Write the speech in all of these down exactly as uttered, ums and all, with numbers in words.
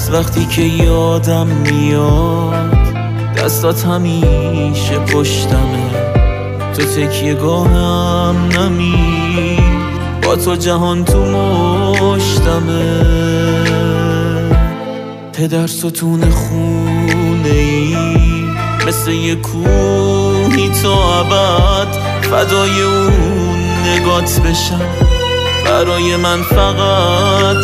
از وقتی که یادم میاد دستات همیشه پشتمه، تو تکیه گاهم نمی، با تو جهان تو مشتمه. پدر ستون خونه ای مثل یه کوهی تا ابد، فدای اون نگات بشم، برای من فقط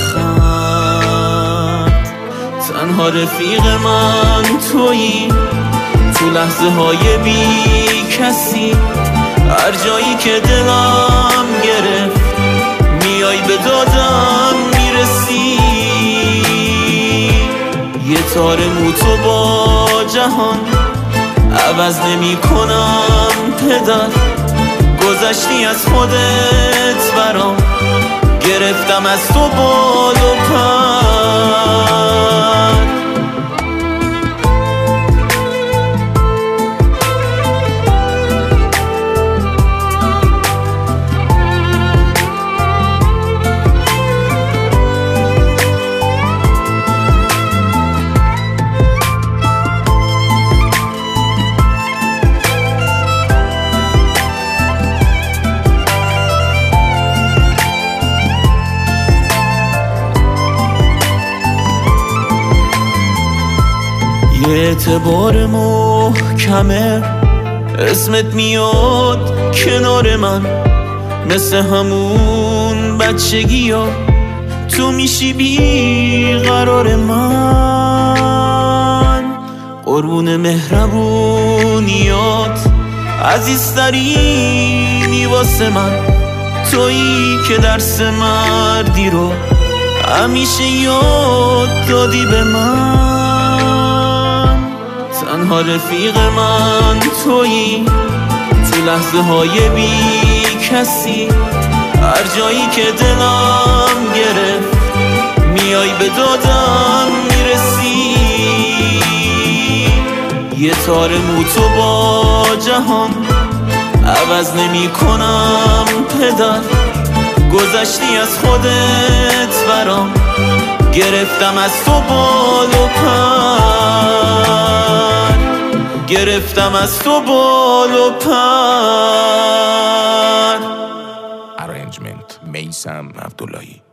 بخند. تنها رفیق من تویی تو لحظه های بی کسی، هر جایی که دلم گرفت میای به دادم میرسی. یه تار مو تو با جهان عوض نمی کنم پدر، گذشتی از خودت برام، گرفتم از تو بال و پر. یه اعتبار محکمه اسمت میاد کنار من، مثل همون بچگی ها تو میشی بی قرار من. قربون مهربونیات عزیزترینی واسه من، تویی که درس مردی رو همیشه یاد دادی به من. تنها رفیق من تویی تو لحظه های بی کسی، هر جایی که دلم گرفت میای به دادم میرسی. یه تار مو تو با جهان عوض نمی کنم پدر، گذشتی از خودت برام، گرفتم از تو بال و پر، گرفتم از تو بال و پر. Arrangement میثم عبداللهی.